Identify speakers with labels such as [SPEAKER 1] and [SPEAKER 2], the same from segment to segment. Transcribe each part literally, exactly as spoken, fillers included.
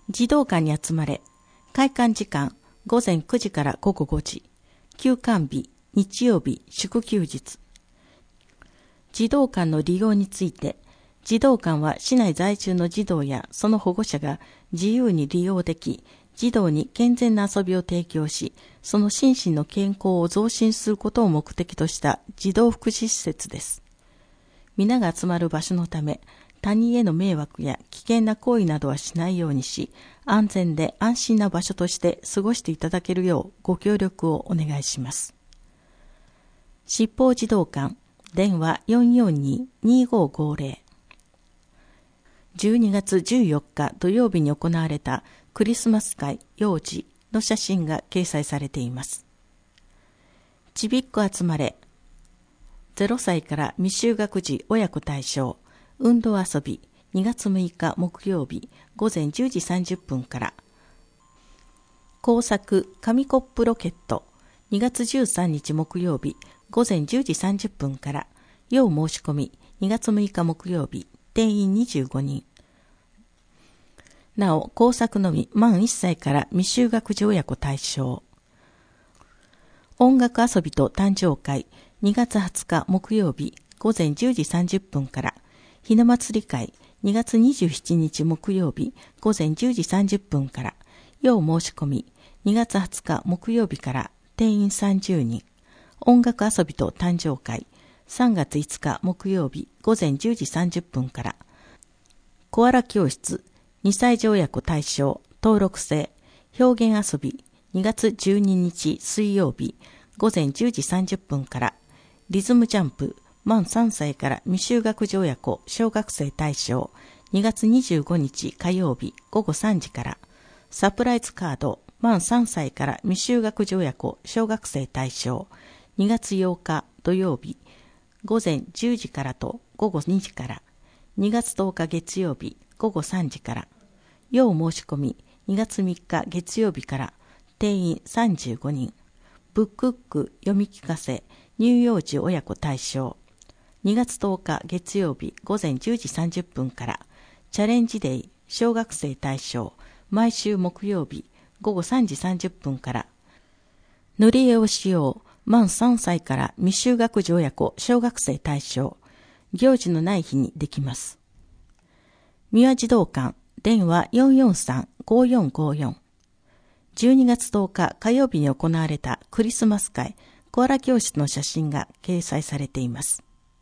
[SPEAKER 1] 児童館に集まれ。開館時間午前くじから午後ごじ。休館日日曜日祝休日。児童館の利用について、児童館は市内在住の児童やその保護者が自由に利用でき、児童に健全な遊びを提供し、その心身の健康を増進することを目的とした児童福祉施設です。皆が集まる場所のため、他人への迷惑や危険な行為などはしないようにし、安全で安心な場所として過ごしていただけるようご協力をお願いします。七宝児童館、電話 よんよんに にーごーごーぜろ。じゅうにがつじゅうよっか土曜日に行われたクリスマス会幼児の写真が掲載されています。ちびっこ集まれ。ゼロさいから未就学児親子対象運動遊びにがつむいか木曜日午前じゅうじさんじゅっぷんから。工作紙コップロケットにがつじゅうさんにち木曜日午前じゅうじさんじゅっぷんから。要申し込みにがつむいか木曜日定員にじゅうごにん。なお、工作のみ満いっさいから未就学児親子対象。音楽遊びと誕生会にがつはつか木曜日午前じゅうじさんじゅっぷんから。ひな祭り会にがつにじゅうしちにち木曜日午前じゅうじさんじゅっぷんから。要申し込みにがつはつか木曜日から定員さんじゅうにん。音楽遊びと誕生会さんがついつか木曜日午前じゅうじさんじゅっぷんから。コアラ教室にさいじ親子対象登録制表現遊びにがつじゅうににち水曜日午前じゅうじさんじゅっぷんから。リズムジャンプ満さんさいから未就学児親子小学生対象にがつにじゅうごにち火曜日午後さんじから。サプライズカード満さんさいから未就学児親子小学生対象にがつようか土曜日午前じゅうじからと午後にじから。にがつとおか月曜日午後さんじから。要申し込みにがつみっか月曜日から定員さんじゅうごにん。ブックック読み聞かせ乳幼児親子対象にがつとおか月曜日午前じゅうじさんじゅっぷんから。チャレンジデイ小学生対象毎週木曜日午後さんじさんじゅっぷんから。塗り絵をしよう満さんさいから未就学児親子小学生対象行事のない日にできます。三輪児童館電話 よんよんさん ごよんごよん。じゅうにがつとおか火曜日に行われたクリスマス会コアラ教室の写真が掲載されています。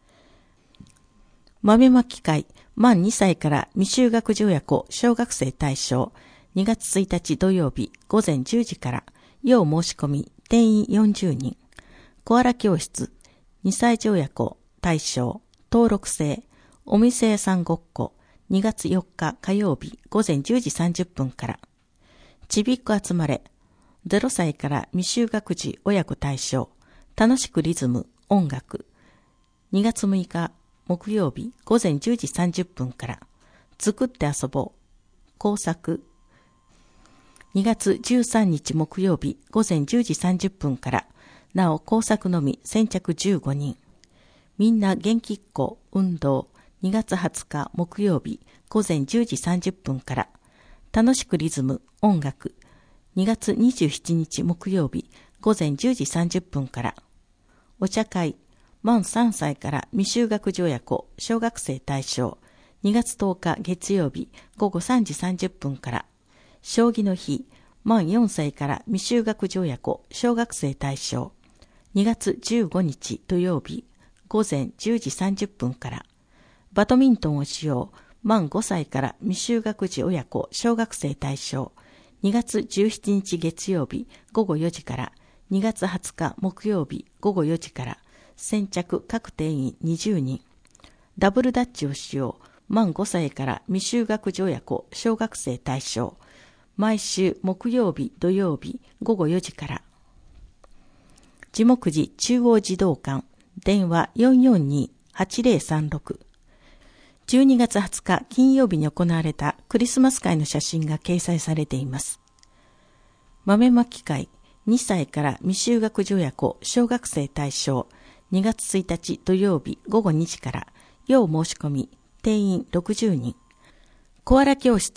[SPEAKER 1] 豆まき会満にさいから未就学児親子小学生対象にがつついたち土曜日午前じゅうじから。要申し込み定員よんじゅうにん。コアラ教室にさいじ親子対象登録制お店屋さんごっこにがつよっか火曜日午前じゅうじさんじゅっぷんから。ちびっこ集まれゼロさいから未就学児親子対象楽しくリズム音楽にがつむいか木曜日午前じゅうじさんじゅっぷんから。作って遊ぼう工作にがつじゅうさんにち木曜日午前じゅうじさんじゅっぷんから。なお工作のみ先着じゅうごにん。みんな元気っ子運動にがつはつか木曜日午前じゅうじさんじゅっぷんから。楽しくリズム音楽にがつにじゅうしちにち木曜日午前じゅうじさんじゅっぷんから。お茶会満さんさいから未就学児親子小学生対象にがつとおか月曜日午後さんじさんじゅっぷんから。将棋の日満よんさいから未就学児親子小学生対象にがつじゅうごにち土曜日午前じゅうじさんじゅっぷんから。バドミントンをしよう満ごさいから未就学児親子小学生対象にがつじゅうしちにち月曜日午後よじから。にがつはつか木曜日午後よじから。先着各定員にじゅうにん。ダブルダッチをしよう満ごさいから未就学児親子小学生対象毎週木曜日土曜日午後よじから。地木寺中央児童館電話 よんよんに はちぜろさんろく。じゅうにがつはつか金曜日に行われたクリスマス会の写真が掲載されています。豆まき会にさいから未就学児親子小学生対象にがつついたち土曜日午後にじから。要申し込み定員ろくじゅうにん。コアラ教室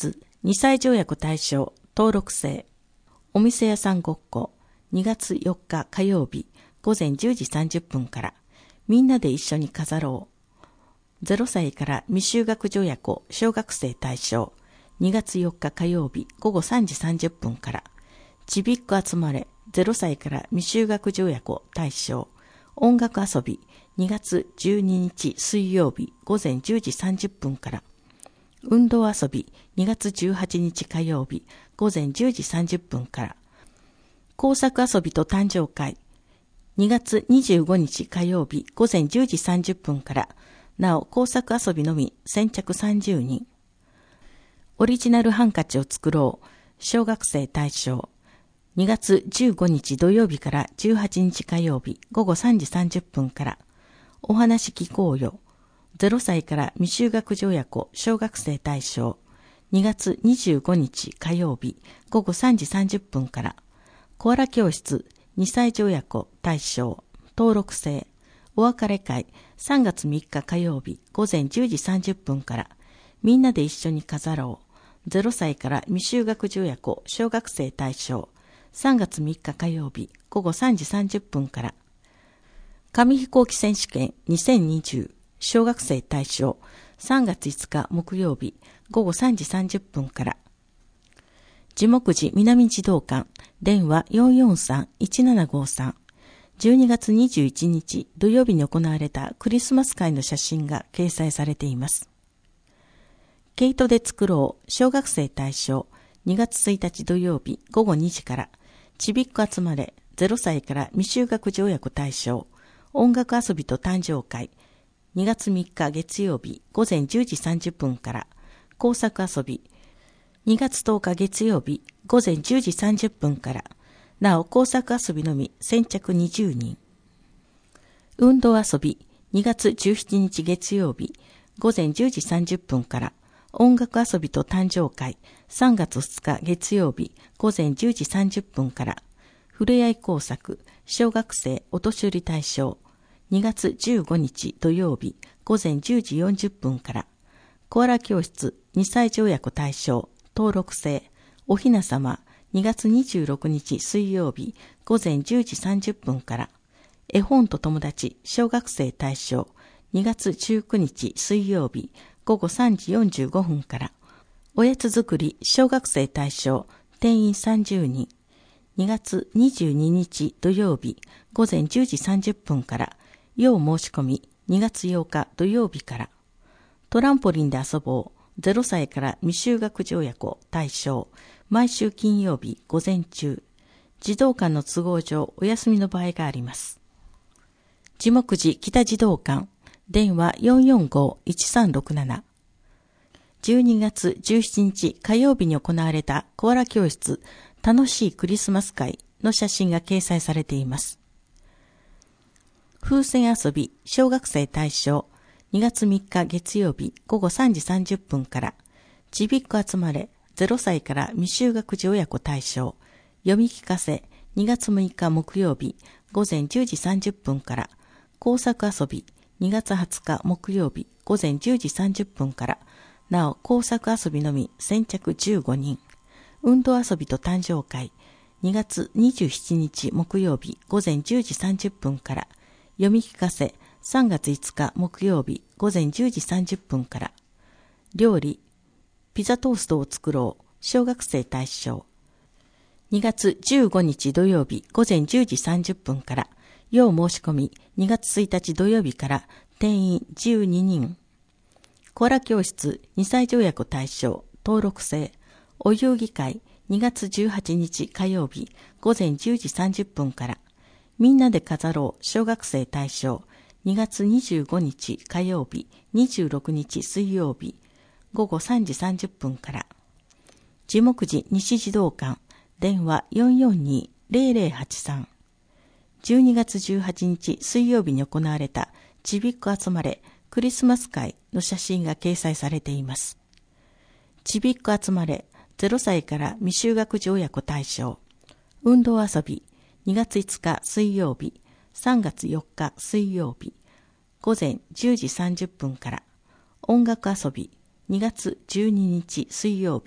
[SPEAKER 1] にさい条約対象登録制。お店屋さんごっこにがつよっか火曜日ごぜんじゅうじさんじゅっぷんからみんなで一緒に飾ろう。ゼロさいから未就学女や子小学生対象にがつよっか火曜日ごごさんじさんじゅっぷんからちびっこ集まれゼロさいから未就学女や子対象音楽遊びにがつじゅうににち水曜日ごぜんじゅうじさんじゅっぷんから運動遊びにがつじゅうはちにち火曜日ごぜんじゅうじさんじゅっぷんから工作遊びと誕生会にがつにじゅうごにち火曜日ごぜんじゅうじさんじゅっぷんからなお工作遊びのみ先着さんじゅうにんオリジナルハンカチを作ろう小学生対象にがつじゅうごにち土曜日からじゅうはちにち火曜日ごごさんじさんじゅっぷんからお話聞こうよゼロさいから未就学女や子小学生対象にがつにじゅうごにち火曜日ごごさんじさんじゅっぷんからコアラ教室にさい女や子対象登録制お別れ会さんがつみっか火曜日ごぜんじゅうじさんじゅっぷんからみんなで一緒に飾ろうゼロさいから未就学女や子小学生対象さんがつみっか火曜日ごごさんじさんじゅっぷんから紙飛行機選手権にせんにじゅう小学生対象さんがついつか木曜日ごごさんじさんじゅっぷんから樹木寺南児童館電話 よんよんさんいちななごさん じゅうにがつにじゅういちにち土曜日に行われたクリスマス会の写真が掲載されています。毛糸で作ろう小学生対象にがつついたち土曜日ごごにじからちびっこ集まれゼロさいから未就学女や子対象音楽遊びと誕生会にがつみっか月曜日ごぜんじゅうじさんじゅっぷんから工作遊びにがつとおか月曜日ごぜんじゅうじさんじゅっぷんからなお工作遊びのみ先着にじゅうにん運動遊びにがつじゅうしちにち月曜日ごぜんじゅうじさんじゅっぷんから音楽遊びと誕生会さんがつふつか月曜日ごぜんじゅうじさんじゅっぷんからふれあい工作小学生お年寄り対象にがつじゅうごにち土曜日ごぜんじゅうじよんじゅっぷんからコアラ教室にさい女や子対象登録制おひなさまにがつにじゅうろくにち水曜日ごぜんじゅうじさんじゅっぷんから絵本と友達小学生対象にがつじゅうくにち水曜日ごごさんじよんじゅうごふんからおやつ作り小学生対象定員さんじゅうにんにがつにじゅうににち土曜日ごぜんじゅうじさんじゅっぷんから要申し込みにがつようか土曜日からトランポリンで遊ぼうゼロさいから未就学女や子対象毎週金曜日午前中児童館の都合上お休みの場合があります樹木寺北児童館電話 よんよんごいちさんろくなな じゅうにがつじゅうしちにち火曜日に行われたコアラ教室楽しいクリスマス会の写真が掲載されています風船遊び小学生対象にがつみっか月曜日ごごさんじさんじゅっぷんからちびっこ集まれゼロさいから未就学児親子対象読み聞かせにがつむいか木曜日ごぜんじゅうじさんじゅっぷんから工作遊びにがつはつか木曜日ごぜんじゅうじさんじゅっぷんからなお工作遊びのみ先着じゅうごにん運動遊びと誕生会にがつにじゅうしちにち木曜日ごぜんじゅうじさんじゅっぷんから読み聞かせさんがついつか木曜日ごぜんじゅうじさんじゅっぷんから料理ピザトーストを作ろう小学生対象にがつじゅうごにち土曜日ごぜんじゅうじさんじゅっぷんから要申し込みにがつついたち土曜日から定員じゅうににんコアラ教室にさい条約対象登録制お遊戯会にがつじゅうはちにち火曜日ごぜんじゅうじさんじゅっぷんからみんなで飾ろう小学生対象にがつにじゅうごにち火曜日にじゅうろくにち水曜日ごごさんじさんじゅっぷんから樹木寺西児童館電話 よんよんに ぜろぜろはちさん じゅうにがつじゅうはちにち水曜日に行われたちびっこ集まれクリスマス会の写真が掲載されていますちびっこ集まれゼロさいから未就学児親子対象運動遊びにがついつか水曜日さんがつよっか水曜日ごぜんじゅうじさんじゅっぷんから音楽遊びにがつじゅうににち水曜日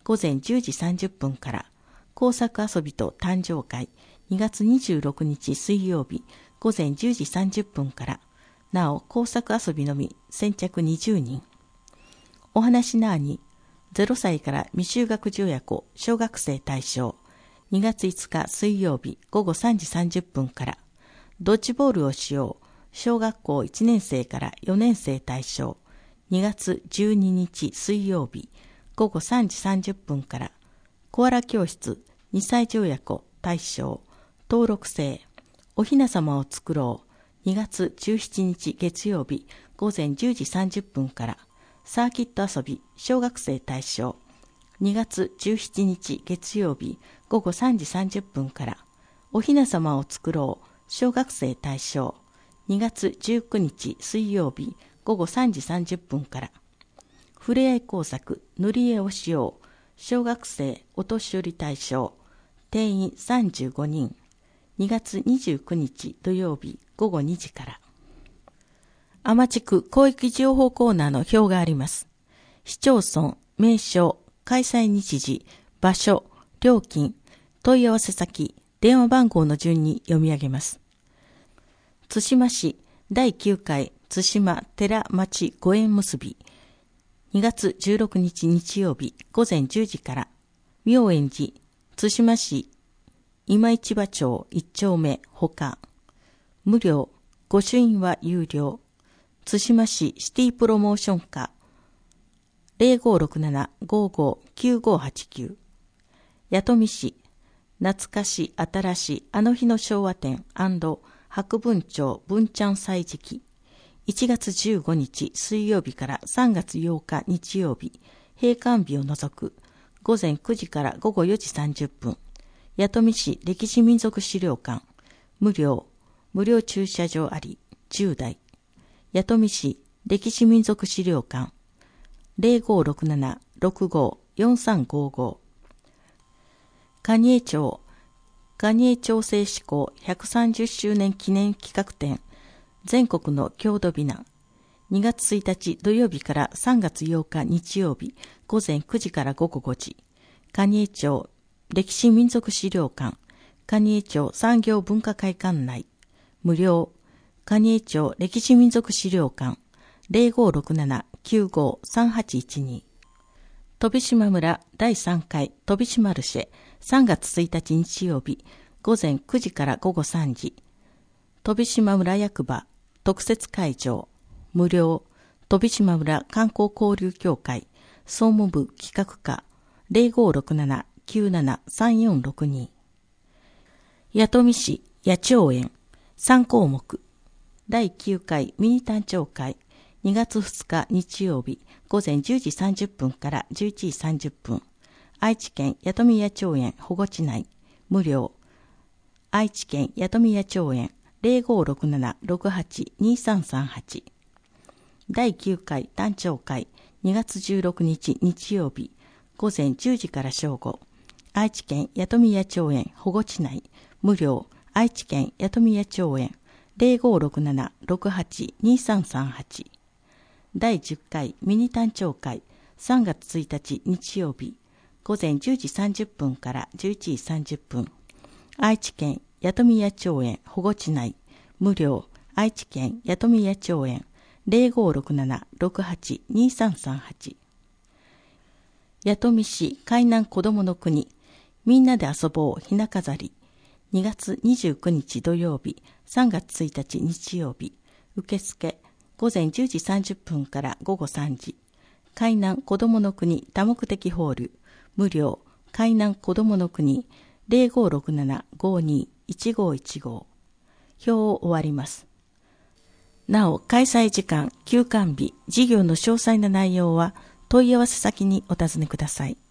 [SPEAKER 1] 午前じゅうじさんじゅっぷんから、工作遊びと誕生会にがつにじゅうろくにち水曜日午前じゅうじさんじゅっぷんから、なお工作遊びのみ先着にじゅうにん。お話なーに、ゼロさいから未就学児親子小学生対象、にがついつか水曜日午後さんじさんじゅっぷんから、ドッジボールをしよう小学校いちねんせいからよねんせい対象、にがつじゅうににち水曜日午後さんじさんじゅっぷんから、コアラ教室にさい児親子対象、登録制、おひなさまを作ろうにがつじゅうしちにち月曜日午前じゅうじさんじゅっぷんから、サーキット遊び小学生対象、にがつじゅうしちにち月曜日午後さんじさんじゅっぷんから、おひなさまを作ろう小学生対象、にがつじゅうくにち水曜日午後さんじさんじゅっぷんから、ふれあい工作塗り絵をしよう小学生お年寄り対象、定員さんじゅうごにん、にがつにじゅうくにち土曜日午後にじから。天地区広域情報コーナーの表があります。市町村、名称、開催日時、場所、料金、問い合わせ先、電話番号の順に読み上げます。津島市だいきゅうかい津島寺町ご縁結び、にがつじゅうろくにち日曜日午前じゅうじから、妙円寺津島市今市場町いっちょうめほか、無料、御朱印は有料、津島市シティプロモーション課 ゼロごろくなな ごーごーきゅうごーはちきゅう、弥富市懐かし新しいあの日の昭和展&博文町文ちゃん祭時期、いちがつじゅうごにち水曜日からさんがつようか日曜日、閉館日を除く午前くじから午後よじさんじゅっぷん、弥富市歴史民族資料館無料、無料駐車場ありじゅうだい、弥富市歴史民族資料館 ゼロごろくなな ろくごーよんさんごーごー、蟹江町蟹江町制施行ひゃくさんじゅっしゅうねん記念企画展全国の郷土美男、にがつついたち土曜日からさんがつようか日曜日午前くじから午後ごじ、蟹江町歴史民族資料館蟹江町産業文化会館内無料、蟹江町歴史民族資料館 ゼロごろくなな きゅうごーさんはちいちに、飛島村だいさんかい飛島ルシェさんがつついたち日曜日午前くじから午後さんじ、飛島村役場特設会場無料、飛島村観光交流協会総務部企画課 ゼロごろくなな きゅうなな さんよんろくに、弥富市野鳥園さんこうもくだいきゅうかいミニ誕生会にがつふつか日曜日午前じゅうじさんじゅっぷんからじゅういちじさんじゅっぷん、愛知県弥富野鳥園保護地内無料、愛知県弥富野鳥園 ゼロごろくなな ろくはち にさんさんはち、だいきゅうかい誕生会にがつじゅうろくにち日曜日午前じゅうじから正午、愛知県弥富野鳥園保護地内無料、愛知県弥富野鳥園 ゼロごろくなな ろくはち にさんさんはち、だいじゅっかいミニ誕生会さんがつついたち日曜日午前じゅうじさんじゅっぷんからじゅういちじさんじゅっぷん、愛知県弥富野鳥園保護地内無料、愛知県弥富野鳥園 ゼロごろくなな ろくはち にさんさんはち、弥富市海南こどもの国みんなで遊ぼうひな飾りにがつにじゅうくにち土曜日さんがつついたち日曜日、受付午前じゅうじさんじゅっぷんから午後さんじ、海南こどもの国多目的ホール無料、海南こどもの国 ゼロごろくなな ごーにーいちごーいちごー、表を終わります。なお開催時間、休館日、事業の詳細な内容は問い合わせ先にお尋ねください。